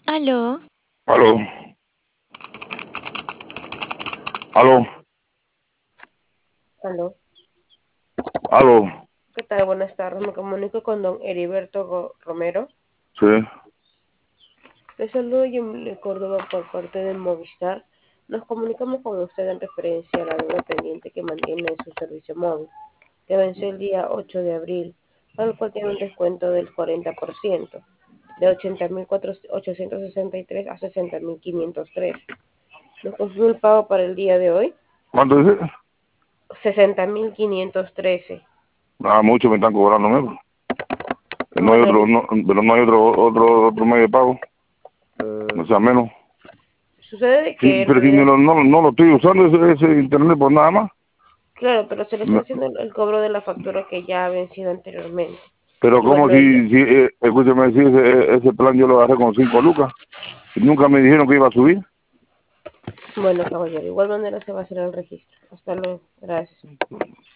Aló, Aló, aló, Aló, aló, ¿qué tal? Buenas tardes. Me comunico con don Heriberto Romero. sí, Le saludo yo de Córdoba por parte de Movistar. Nos comunicamos con usted en referencia a la deuda pendiente que mantiene en su servicio móvil, que venció el día 8 de abril, para el cual tiene un descuento del 40%, de 80.863 a 60.503. Nos confirmó el pago para el día de hoy, ¿cuánto dice? 60.513. Ah, mucho me están cobrando, ¿no? Que no hay Bueno, otro, no, pero no hay otro medio de pago, no mm, sea menos. sucede Sí, que en pero si realidad. no lo estoy usando ese internet por nada más. Claro, pero se le está Me- haciendo el cobro de la factura que ya ha vencido anteriormente. pero Igual como no hay. escúcheme decir, ese plan yo lo agarré con 5 lucas. Y nunca me dijeron que iba a subir. Bueno, caballero, de igual manera se va a hacer el registro. Hasta luego. Gracias.